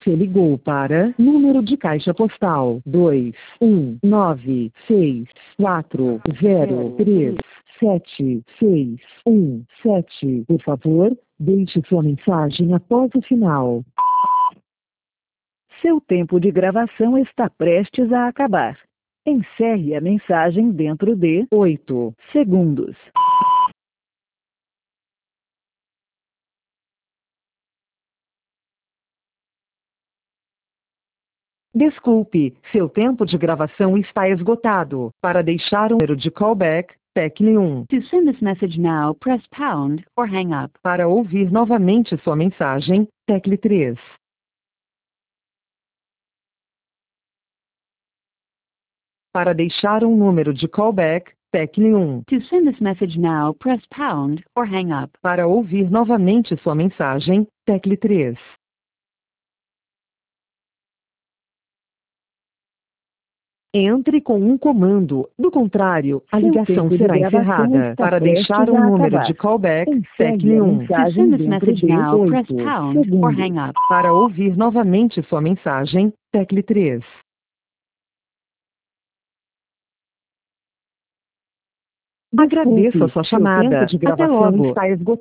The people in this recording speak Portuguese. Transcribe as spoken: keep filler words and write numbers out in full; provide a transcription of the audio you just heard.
Você ligou para número de caixa postal dois um nove seis quatro zero três sete seis um sete. Por favor, deixe sua mensagem após o sinal. Seu tempo de gravação está prestes a acabar. Encerre a mensagem dentro de oito segundos. Desculpe, seu tempo de gravação está esgotado. Para deixar o número de callback, tecle um. To send this message now, press pound or hang up. Para ouvir novamente sua mensagem, tecle três. Para deixar um número de callback, tecle um. To send this message now, press pound or hang up. Para ouvir novamente sua mensagem, tecle três. Entre com um comando, do contrário, a Seu ligação tempo de será gravação encerrada. está Para deixar prestes um a número acabar. de callback, Encerre tecle a um. To mensagem send this dentro message de now, press oito pound or segundos. hang up. Para ouvir novamente sua mensagem, tecle três. Agradeço a sua Desculpe, seu tempo chamada. de Até gravação logo. está esgotado.